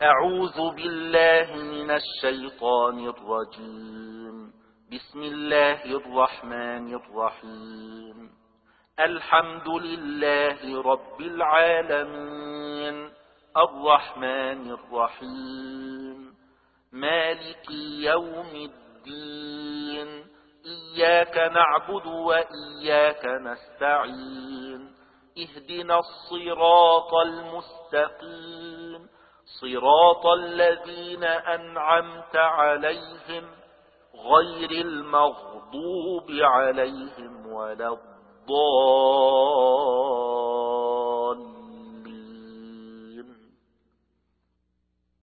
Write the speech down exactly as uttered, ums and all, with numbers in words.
أعوذ بالله من الشيطان الرجيم. بسم الله الرحمن الرحيم. الحمد لله رب العالمين، الرحمن الرحيم، مالك يوم الدين، إياك نعبد وإياك نستعين، اهدنا الصراط المستقيم، صراط الذين أنعمت عليهم غير المغضوب عليهم ولا الضالين.